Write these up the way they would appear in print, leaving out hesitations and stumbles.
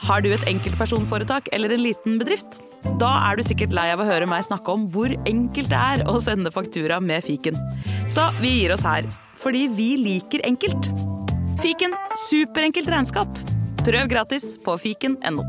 Har du et enkeltpersonforetak eller en liten bedrift? Da du sikkert lei av å høre meg snakke om hvor enkelt det å sende faktura med fiken. Så vi gir oss her, fordi vi liker enkelt. Fiken, superenkelt regnskap. Prøv gratis på fiken.no.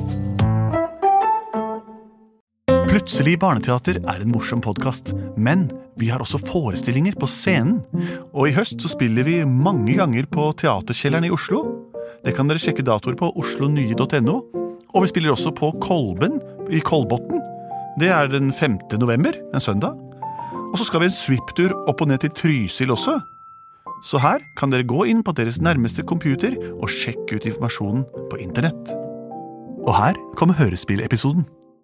Plutselig barneteater en morsom podcast, men vi har også forestillinger på scenen. Og i høst så spiller vi mange ganger på Teaterkjelleren i Oslo. Det kan dere sjekke datoer på oslonye.no. Og vi spiller også på Kolben i Kolbotn. Det den 5. november, en søndag. Og så skal vi en svipptur opp og ned til Trysil også. Så her kan dere gå inn på deres nærmeste computer og sjekke ut informasjonen på internett. Og her kommer hørespillepisoden.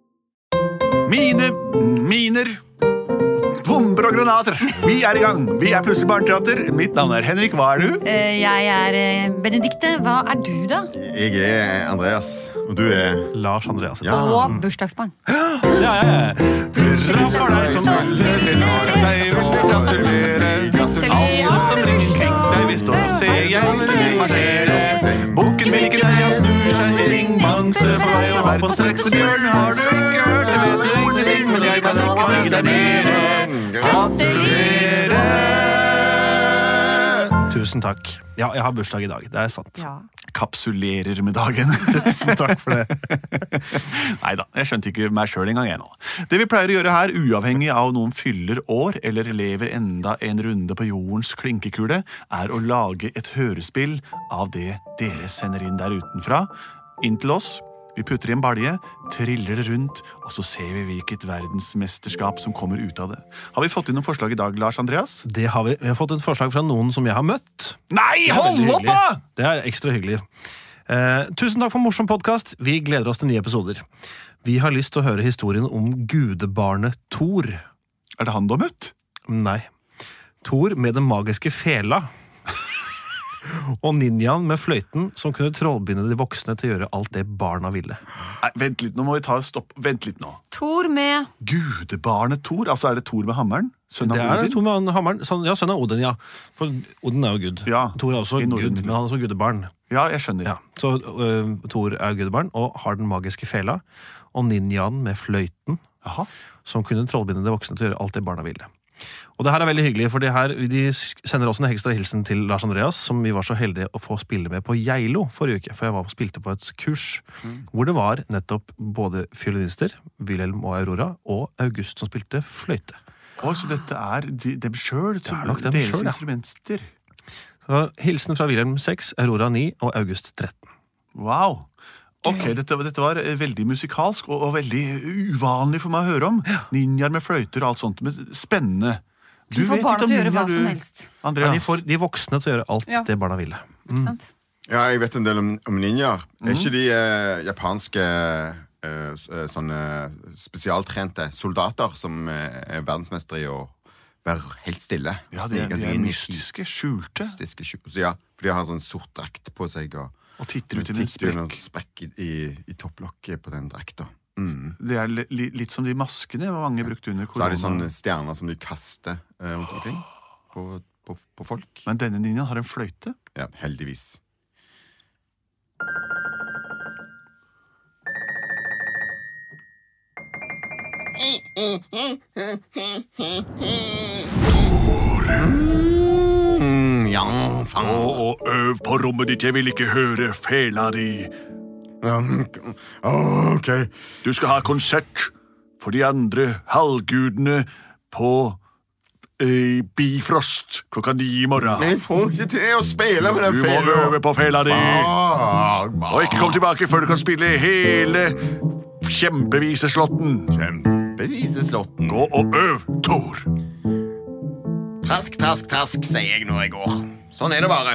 Miner, bomber og granater. Vi i gang. Vi Plutselig barneteater. Mitt navn Henrik. Hva du? Jeg Benedikte. Hva du da? Jeg Andreas. Og du Lars Andreas. Ja. Og bursdagsbarn. Ja. Hurra for deg som fyller deg. Gratulerer. Alle som ringer kring deg. Vi står og ser jeg marsjere. Bukken vil ikke deg og snur seg. Ring bangse for deg og vær på streks. Bjørn har du ikke hørt. Jeg vet ingenting, men jeg kan ikke si deg mer. Gratulerer. Tusen takk. Ja, jeg har bursdag i dag, det sant. Ja. Kapsulerer med dagen. Tusen takk for det. Neida, jeg skjønte ikke meg selv en gang jeg nå. Det vi pleier å gjøre her, uavhengig av noen fyller år eller lever enda en runde på jordens klinkekule, å lage et hørespill av det dere sender inn der utenfra, inn til oss. Vi putter i en balje, triller det rundt, og så ser vi hvilket verdensmesterskap som kommer ut av det. Har vi fått inn noen forslag i dag, Lars Andreas? Det har vi. Vi har fått et forslag fra noen som jeg har møtt. Nei, hold opp da! Det ekstra hyggelig. Tusen takk for morsom podcast. Vi gleder oss til nye episoder. Vi har lyst til å høre historien om gudebarnet Thor. Det han du har møtt? Nei. Thor med den magiske fela. Og ninjaen med fløyten som kunne trollbinde de voksne til å gjøre alt det barna ville. Nei, vent litt, nå må vi ta stopp. Vent litt nå. Thor med... Gudebarnet Thor? Altså det Thor med hammeren? Sønn av Odin? Det Thor med hammeren. Ja, sønn av Odin, ja. For Odin jo Gud. Ja, Thor også Gud, men han også gudebarn. Ja, jeg skjønner. Ja, så Thor gudebarn og har den magiske fela. Og ninjaen med fløyten som kunne trollbinde de voksne til å gjøre alt det barna ville. Og det her veldig hyggelig, for de sender også en ekstra hilsen til Lars Andreas, som vi var så heldige å få spille med på Geilo forrige uke, for jeg spilte på et kurs, hvor det var nettopp både fiolinister, Wilhelm og Aurora, og August som spilte fløyte. Så dette dem selv, det nok dem deres selv, ja. Instrumenter. Så, hilsen fra Wilhelm 6, Aurora 9 og August 13. Wow! Ok, dette var veldig musikalsk og veldig uvanlig for meg å høre om. Ninjaer med fløyter og alt sånt, men spennende. Du får barna til å gjøre hva som helst. Andreas. Ja, de får de voksne til å gjøre alt det barna ville. Ikke sant? Ja, jeg vet en del om ninjaer. Ikke de japanske sånne spesialtrente soldater som verdensmestere i å være helt stille? Ja, de mystiske, skjulte. Ja, for de har sånn sort drakt på seg og titter ut i en sprekk i topplokket på den drakta. Det litt som de maskene mange brukte under korona. Så de sånne stjerner som de kaster rundt omkring på folk. Men denne ninjaen har en fløyte? Ja, heldigvis. Og øv på rommet ditt, jeg vil ikke høre fela di. Ok. Du skal ha konsert for de andre halvgudene på Bifrost klokka 9 i morgen. Men jeg får ikke til å spille med den fela. Du må øve på fela di. Og ikke kom tilbake før du kan spille hele kjempeviseslåtten. Kjempeviseslåtten. Gå og øv, Thor. Trask, trask, trask, sier jeg når jeg går. Sånn det bare.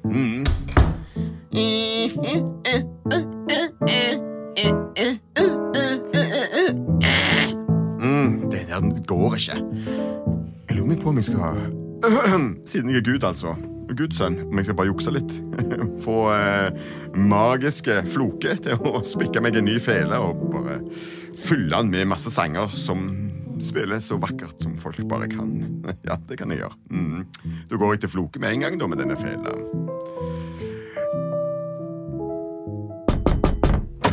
Det der går ikke. Jeg lurer meg på om jeg skal siden jeg Gud altså Guds sønn, om jeg skal bare jukse litt få magiske floke til å spikke meg en ny fele og bare fylle den med masse sanger som spiller så vakkert som folk bare kan. Ja, det kan jeg gjøre. Da går jeg til floke med en gang da med denne fela.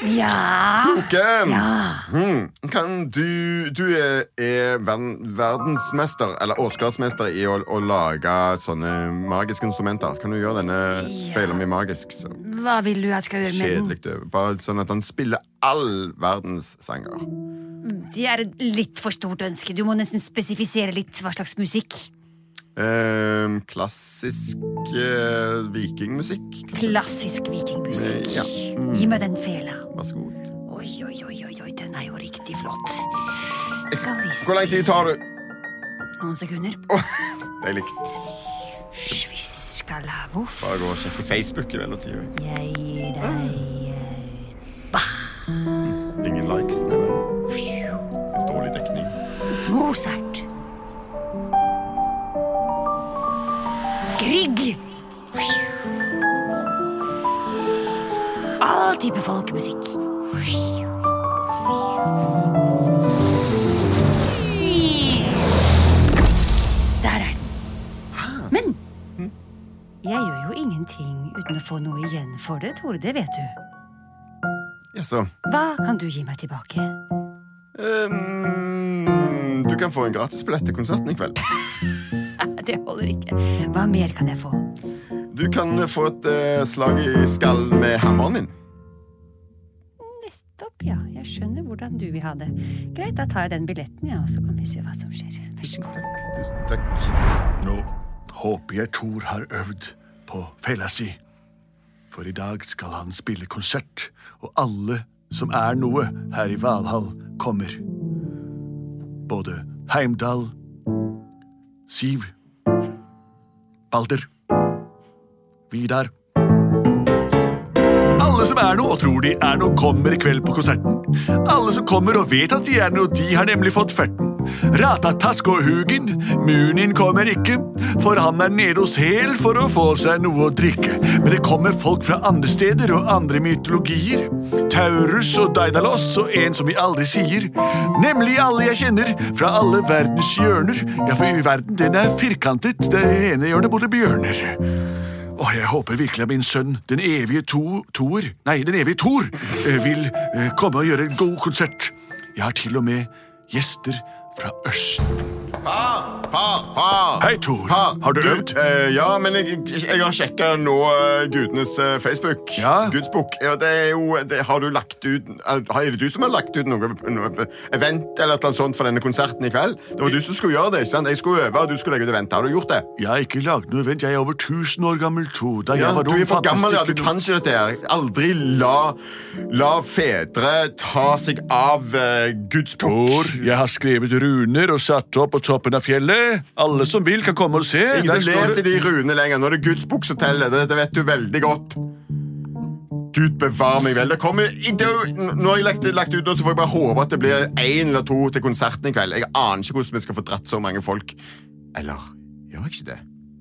Floke! Kan du er verdensmester, eller Oscarsmester i å lage sånne magiske instrumenter. Kan du gjøre denne feilen med magisk? Så Hva vil du jeg skal gjøre med den? kjedelig over. Bare sånn at han spiller all verdens sanger. Det er et litt for stort ønske. Du må nesten spesifisere litt hva slags musikk. Klassisk vikingmusikk. Kanskje? Klassisk vikingmusikk. Ja. Gi meg den fela. Vær så god. Oi, den er jo riktig flott. Skal vi se. Hvor lang tid tar det? Noen sekunder. Det er likt. Sviskalavoff. Bare gå og sjekke Facebook i mellomtiden. Jeg gir deg Ingen likes, neven. Dårlig dekning. Mozart. Grieg. All type folkemusikk. Der er den. Men jeg gjør jo ingenting uten å få noe igjen for det, Tore. Det vet du. Jaså. Hva kan du gi meg tilbake? Du kan få en gratisbillett til konserten i kveld. Det holder ikke. Hva mer kan jeg få? Du kan få et slag i skallen med hammeren min. Nettopp, ja. Jeg skjønner hvordan du vil ha det. Greit, da tar jeg den billetten, ja, og så kan vi se hva som skjer. Vær så god. Tusen takk. Nå håper jeg Thor har øvd på fela si. For i dag skal han spille konsert, og alle som er noe her i Valhall kommer. Både Heimdall, Siv, Balder, Vidar. Alle som er noe og tror de er noe kommer i kveld på konserten. Alle som kommer og vet at de er noe, de har nemlig fått ferten. Ratatask og Hugin, Munin kommer ikke, for han er nede hos Hel for å få seg noe å drikke. Men det kommer folk fra andre steder og andre mytologier. Taurus og Daidalos og en som vi aldri sier. Nemlig alle jeg kjenner fra alle verdens hjørner. Ja, for verden den er firkantet, det ene hjørnet bodde bjørner. Jeg håper virkelig at min sønn, den evige Thor, vil komme og gjøre en god konsert. Jeg har til og med gjester fra Østen. Far! Hei, Thor. Har du øvd? Ja, men jeg har sjekket nå gudenes Facebook. Ja? Guds bok. Ja, det er jo, har du lagt ut, er det du som har lagt ut noe event eller noe sånt for denne konserten i kveld? Det var du som skulle gjøre det, ikke sant? Jeg skulle øve, og du skulle legge ut event. Har du gjort det? Jeg har ikke laget noe event. Jeg er over 1000 år gammel, Thor. Da Ja, jeg var du er for gammel, ja. Du fantastisk- kan ikke dette her. Aldri la fedre ta seg av Guds bok. Thor, jeg har skrevet runer og satt opp på toppen av fjellet. Alle som vil kan komme og se. Ingen Der som står leser det- de runene lenger. Nå er det Guds bok som teller. Dette vet du veldig godt. Gud bevar meg vel. Det kommer, nå har jeg lagt ut, så får jeg bare håpe at det blir 1 eller 2 til konserten i kveld. Jeg aner ikke hvordan vi skal få dratt så mange folk. Eller gjør jeg ikke det?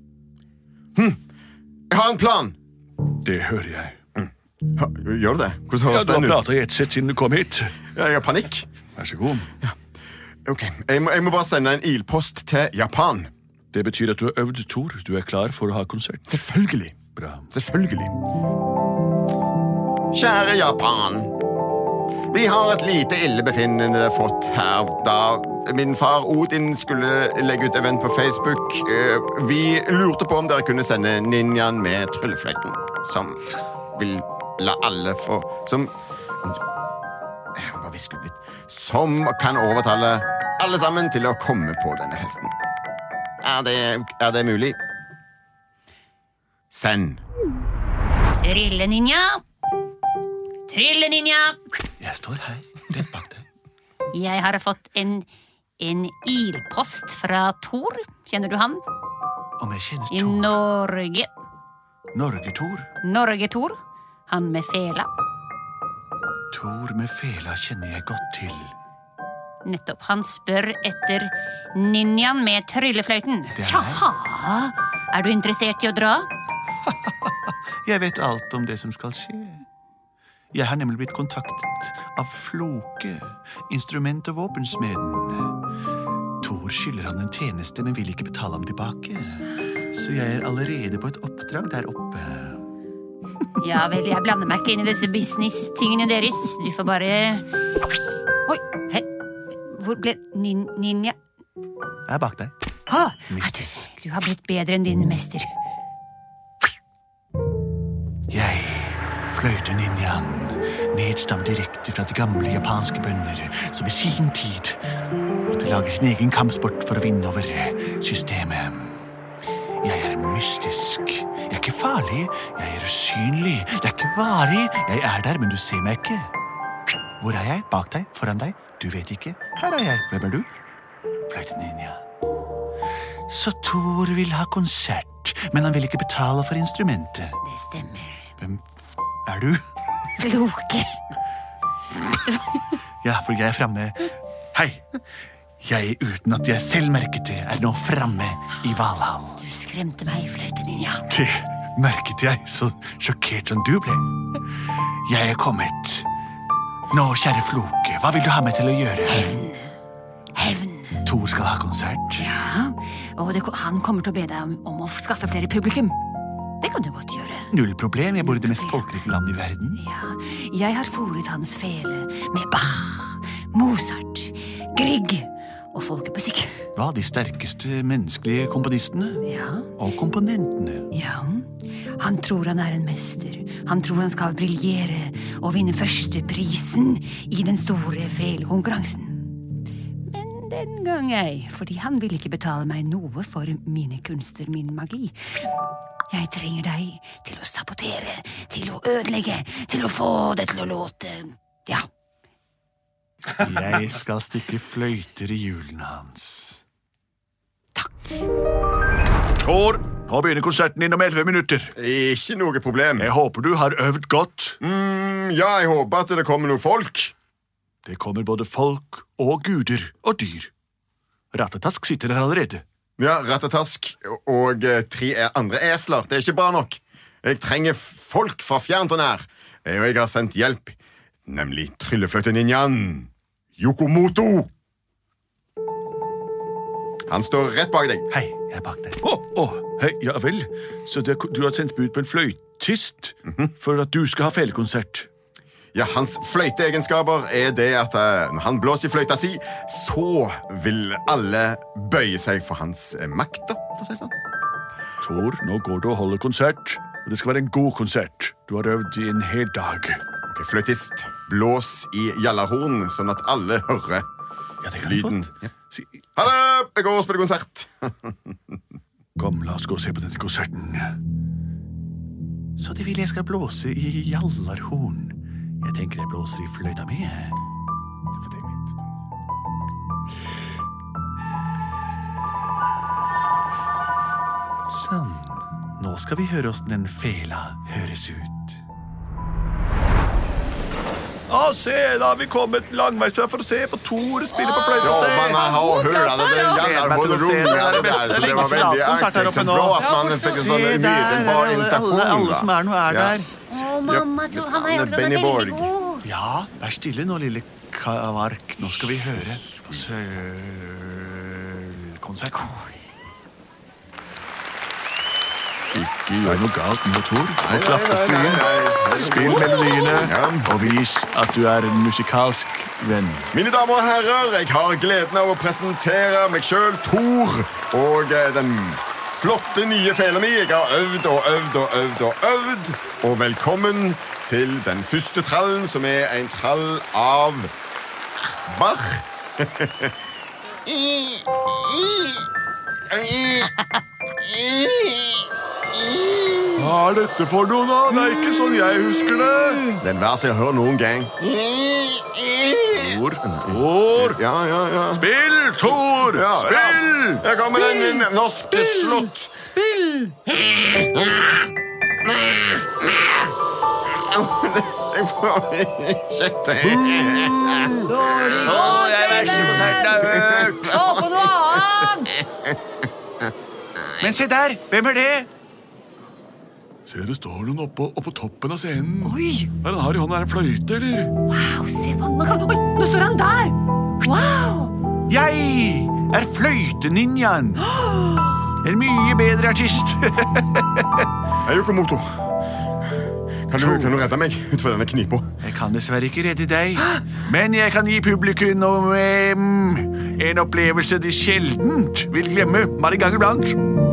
Jeg har en plan. Det hører jeg. Gjør du det? Hvordan Ja, høres du har den ut? pratet i ett sett siden du kom hit. Ja, jeg har panikk. Vær så god. Ok, jeg må bare sende en ilpost til Japan. Det betyr at du har øvd, Thor. Du er klar for å ha konsert. Selvfølgelig. Bra. Selvfølgelig. Kjære Japan. Vi har et lite illebefinnende fått her da min far Odin skulle legge ut event på Facebook. Vi lurte på om dere kunne sende ninjaen med tryllefløyten, som vil la alle få... Som kan overtale alle sammen til å komme på denne festen. Er det mulig? Send. Trylleninja. Jeg står her, rett bak deg. Jeg har fått en ilpost fra Thor. Kjenner du han? Om jeg kjenner I Thor. Norge. Norge-Thor. Norge-Thor. Han med fela. Thor med fela kjenner jeg godt til. Nettopp. Han spør etter ninjaen med tryllefløyten. Det er Jaha. Er du interessert i å dra? Jeg vet alt om det som skal skje. Jeg har nemlig blitt kontaktet av Floke, instrument- og våpensmeden. Thor skylder han en tjeneste, men vil ikke betale ham tilbake. Så jeg er allerede på et oppdrag der oppe. Ja vel, jeg blander meg ikke inn i disse business-tingene deres. Du får bare... Oi, hei. Hvor ble ninja? Jeg er bak deg. Du har blitt bedre enn din mester. Jeg, fløyteninjaen, nedstammer direkte fra de gamle japanske bønder, som i sin tid måtte lage sin egen kampsport for å vinne over systemet. Jeg er mystisk. Jeg er ikke farlig. Jeg er usynlig. Det er ikke varig. Jeg er der, men du ser meg ikke. Hvor er jeg? Bak deg? Foran deg? Du vet ikke. Her er jeg. Hvem er du? Fløyteninja. Så Thor vil ha konsert, men han vil ikke betale for instrumentet. Det stemmer. Hvem er du? Floke. Ja, for jeg er fremme. Hei! Jeg, uten at jeg selv merket det, er nå fremme i Valhall. Du skremte meg, fløyteninja. Det merket jeg, så sjokkert som du ble. Jeg er kommet. Nå, kjære Floke, hva vil du ha meg til å gjøre? Hevn. Thor skal ha konsert. Ja, og han kommer til å be deg om å skaffe flere publikum. Det kan du godt gjøre. Null problem, jeg bor i det mest folkerike land i verden. Ja, jeg har fôret hans fele med Bach, Mozart, Grieg og folkemusikk. Hva, de sterkeste menneskelige komponistene? Ja. Og komponentene? Ja, han tror han er en mester. Han tror han skal briljere og vinne førsteprisen i den store felekonkurransen. Men den gang ei, fordi han vil ikke betale meg noe for mine kunster, min magi. Jeg trenger deg til å sabotere, til å ødelegge, til å få det til å låte, ja. Jeg skal stikke fløyter i hjulene hans. Takk. Thor, nå begynner konserten din om 11 minutter. Ikke noe problem. Jeg håper du har øvd godt. Ja, jeg håper at det kommer noen folk. Det kommer både folk og guder og dyr. Rattatask sitter der allerede. Ja, Rattatask og 3 andre esler. Det er ikke bra nok. Jeg trenger folk fra fjernt og nær. Og jeg har sendt hjelp. Nemlig tryllefløyteninjaen Yokomoto. Han står rett bak deg. Hei, jeg er bak deg. Hei, ja vel. Så du har sendt bud på en fløytist for at du skal ha felekonsert. Ja, hans fløyteegenskaper er det at når han blåser i fløyta si, så vil alle bøye seg for hans makter, for å si det sånn. Thor, nå går du og holder konsert, og det skal være en god konsert. Du har øvd i en hel dag. Ok, fløytist, blås i jallarhorn, sånn at alle hører lyden. Ja. Ha det! Jeg går og spiller konsert. Kom, la oss gå og se på denne konserten. Så de vil jeg skal blåse i jallarhorn. Jeg tenker jeg blåser i fløyta mi. Sånn. Nå skal vi høre hvordan den fela høres ut. Se, da har vi kommet langveisfra for å se på Thor spille på fløyta. Ja, man har hørt det. Det var veldig artig som blå at man fikk en sånn nydelig invitasjon. Alle som er nå er der. Mamma tror han er veldig god. Ja, vær stille nå, lille kavark. Nå skal vi høre på sølkonsert. Ikke gjør noe galt nå, Thor. Nå klapper springen. Spill melodiene, og vis at du er en musikalsk venn. Mine damer og herrer, jeg har gleden av å presentere meg selv, Thor, og den flotte nye fela mi. Jeg har øvd og øvd og øvd og øvd, og velkommen til den første trallen, som er en trall av Bach. Hva er dette for noe da? Det er ikke sånn jeg husker det. Den vers jeg har hørt noen gang. Thor! Ja. Spill, Thor! Ja, Spill! Her kommer den norske slott. Spill! Jeg får ikke til. Jeg er verste konserten jeg har hørt. Få på noe annet! Men se der! Hvem er det? Se, det står noen oppå toppen av scenen. Oi! Er han har i hånda en fløyte, eller? Wow, se på han. Oi, nå står han der! Wow! Jeg er fløyteninjaen. En mye bedre artist. Yokomoto, Kan du redde meg ut fra denne knipa? Jeg kan dessverre ikke redde deg, men jeg kan gi publikum en opplevelse de sjeldent vil glemme, bare gang iblant.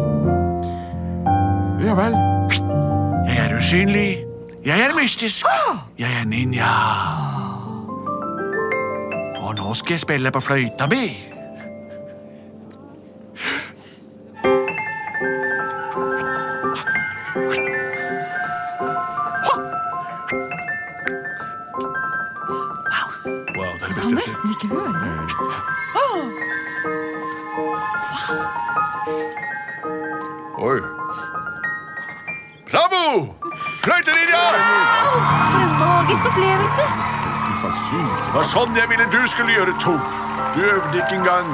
Ja vel. Jeg er usynlig, jeg er mystisk, jeg er ninja. Og nå skal jeg spille på fløyta mi. Wow, det er det beste jeg har sett. Nesten ikke høre. Oi. Bravo! Fløytelinja! For en magisk opplevelse! Usannsynlig. Det var sånn jeg ville du skulle gjøre, Thor. Du øvde ikke engang.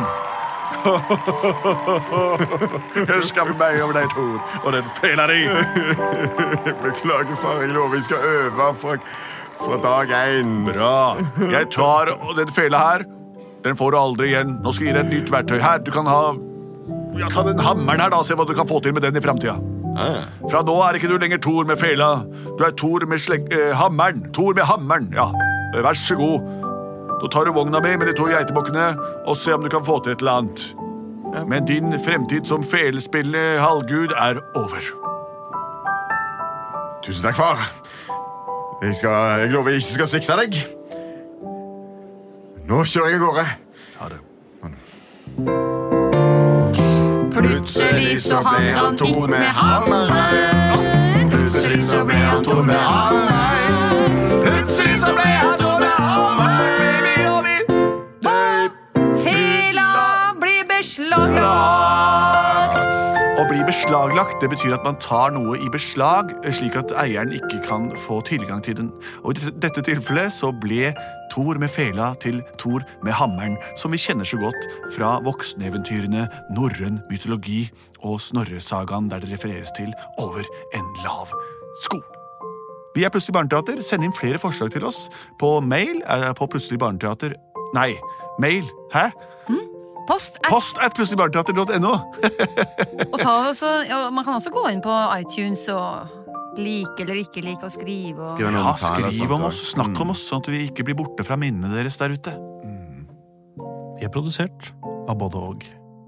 Jeg skammer meg over deg, Thor, og den fela di. Beklager, far. Jeg lover jeg skal øve fra dag 1. Bra. Jeg tar den fela her. Den får du aldri igjen. Nå skal jeg gi deg et nytt verktøy her. Du kan ha... Ja, ta den hammeren her da, se hva du kan få til med den i fremtiden. Fra nå er ikke du lenger Thor med fela. Du er Thor med hammeren. Thor med hammeren, ja. Vær så god. Da tar du vogna med de 2 geitebukkene og se om du kan få til et eller annet. Men din fremtid som felespillende halvgud er over. Tusen takk, far. Jeg lover jeg ikke skal svikte deg. Nå kjører jeg av gårde. Ha det. Plutselig så hadde han Thor med hammeren. Plutselig så ble han Thor med hammeren. Plutselig så ble han Thor med hammeren. Fela blir beslaglagt. Å bli beslaglagt, det betyr at man tar noe i beslag, slik at eieren ikke kan få tilgang til den. Og i dette tilfellet så ble Thor med fela til Thor med hammeren, som vi kjenner så godt fra vokseneventyrene, norrøn mytologi og Snorre-sagaen, der det refereres til over en lav sko. Vi er Plutselig barneteater. Send inn flere forslag til oss på mail på plutseligbarneteater. Nei, mail. Hæ? Post@plutseligbarneteater.no. Og man kan også gå inn på iTunes og like eller ikke like og skrive. Og... Ja, skriv om oss, snakk om oss, sånn at vi ikke blir borte fra minnene deres der ute. Vi er produsert av både og.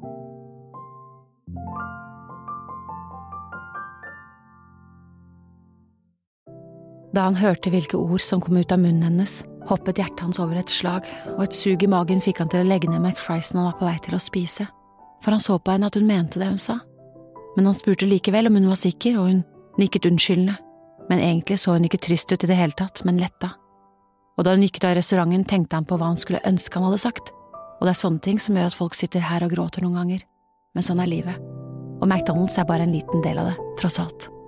Da han hørte hvilke ord som kom ut av munnen hennes, hoppet hjertet hans over et slag, og et sug i magen fikk han til å legge ned McFriesen han var på vei til å spise, for han så på henne at hun mente det hun sa. Men han spurte likevel om hun var sikker, og hun nikket unnskyldende, men egentlig så hun ikke trist ut i det hele tatt, men letta. Og da hun gikk ut av restauranten, tenkte han på hva han skulle ønske han hadde sagt, og det er sånne ting som gjør at folk sitter her og gråter noen ganger, men sånn er livet. Og McDonald's er bare en liten del av det, tross alt.